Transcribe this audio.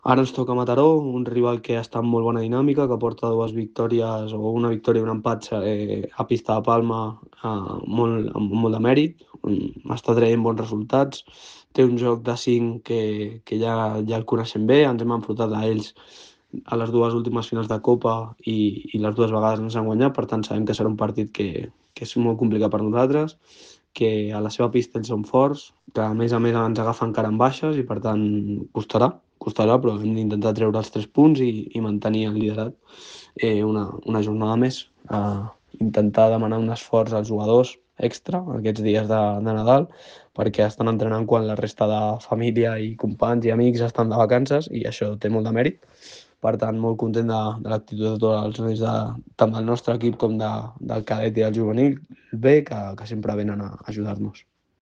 Ara ens toca Mataró, un rival que està en molt bona dinàmica, que porta dues victòries o una victòria i un empat a pista de Palma amb molt de mèrit, està traient bons resultats, té un joc de 5 que ja el coneixem bé, ens hem enfrontat a ells a les dues últimes finals de Copa i les dues vegades ens han guanyat, per tant sabem que serà un partit que és molt complicat per nosaltres, que a la seva pista ells són forts, que a més ens agafen encara en baixes i per tant costarà, però hem d'intentar treure els 3 punts i mantenir el liderat una jornada més. Intentar demanar un esforç als jugadors extra aquests dies de Nadal perquè estan entrenant quan la resta de família i companys i amics estan de vacances i això té molt de mèrit. Per tant, molt content de l'actitud de tots els nois tant del nostre equip com del cadet i del juvenil B, que sempre venen a ajudar-nos.